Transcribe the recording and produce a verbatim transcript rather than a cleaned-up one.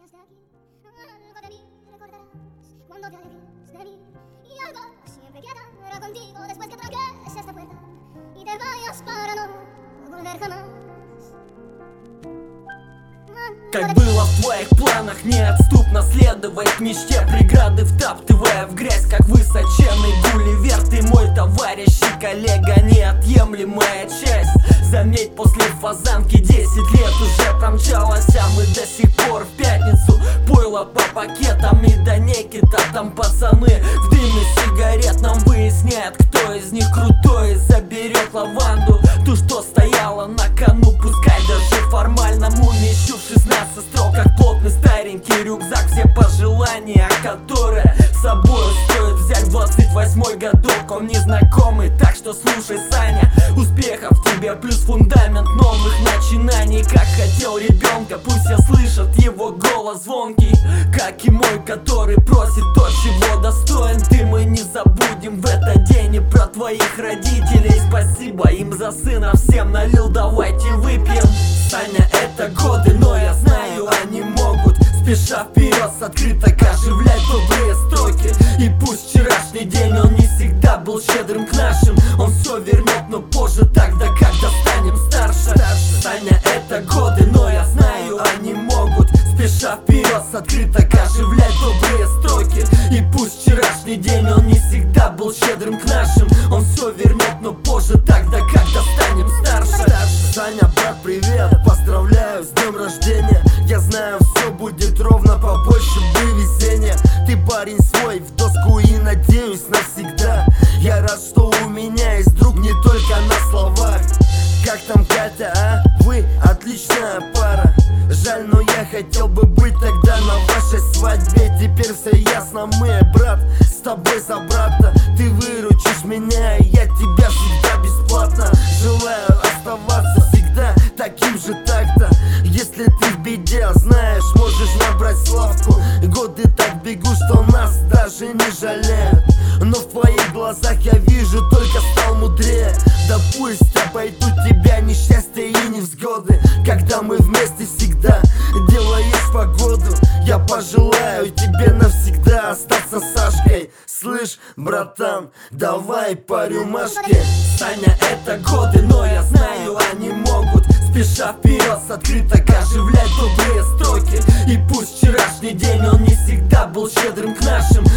hasta aquí. Algo de mí recordarás cuando te alejes de mí. Y algo siempre quedará contigo después que tranques esta puerta y te vayas para no volver jamás. Как было в твоих планах, неотступно следовать к мечте, преграды втаптывая в грязь, как высоченный Гулливер. Ты мой товарищ и коллега, неотъемлемая часть. Заметь, после фазанки десять лет уже промчалась, а мы до сих пор в пятницу пойло по пакетам и до некита. Там пацаны в дыме сигарет нам выясняют, кто из них крутой и заберет лаванду, ту, что стояла на кону. Пускай даже формально умещу в шестнадцати строках плотный старенький рюкзак, все пожелания, которые с собой стоит взять. Двадцать восьмой годок, он незнакомый, так что слушай, Саня. Успехов тебе плюс фундамент новых начинаний. Как хотел ребенка, пусть все слышат его голос звонкий, как и мой, который просит то, чего достоин ты. Мы не забудем в этот день и про твоих родителей. Спасибо им за сына, всем налил, давайте выпьем. Саня, это годы, но я знаю, они могут, спеша вперед, открыто оживлять добрые строки. И пусть вчерашний день, он не всегда был щедрым к нашим, он все вернет, но позже, тогда, когда станем старше. Саня, это годы, но я знаю, они могут, спеша вперед, открыто оживлять добрые строки. И пусть вчерашний день, он не всегда был щедрым к нашим, он все вернет, но позже, тогда, когда станем старше. Саня, брат, привет, поздравляю с днем рождения. Я знаю, все будет ровно, побольше бы везения. Ты парень свой в доску и надеюсь навсегда. Я рад, что у меня есть друг не только на словах. Как там Катя, а? Вы отличная пара. Жаль, но я хотел бы быть тогда на вашей свадьбе. Теперь все ясно, мы, брат, с тобой за брата. Ты выручишь меня, и я тебя всегда бесплатно. Желаю оставаться всегда таким же так-то. Если ты в беде, знаешь, можешь набрать славку. Годы так бегут, что нас даже не жалеют. Но в твоих глазах я вижу, только стал мудрее. Да пусть обойдут тебя несчастья и невзгоды, когда мы вместе всегда делаешь погоду. Я пожелаю тебе навсегда остаться Сашкой. Слышь, братан, давай по рюмашке. Саня, это годы, но я знаю, они могут, спеша вперед, открыто оживлять добрые строки. И пусть вчерашний день, он не всегда был щедрым к нашим,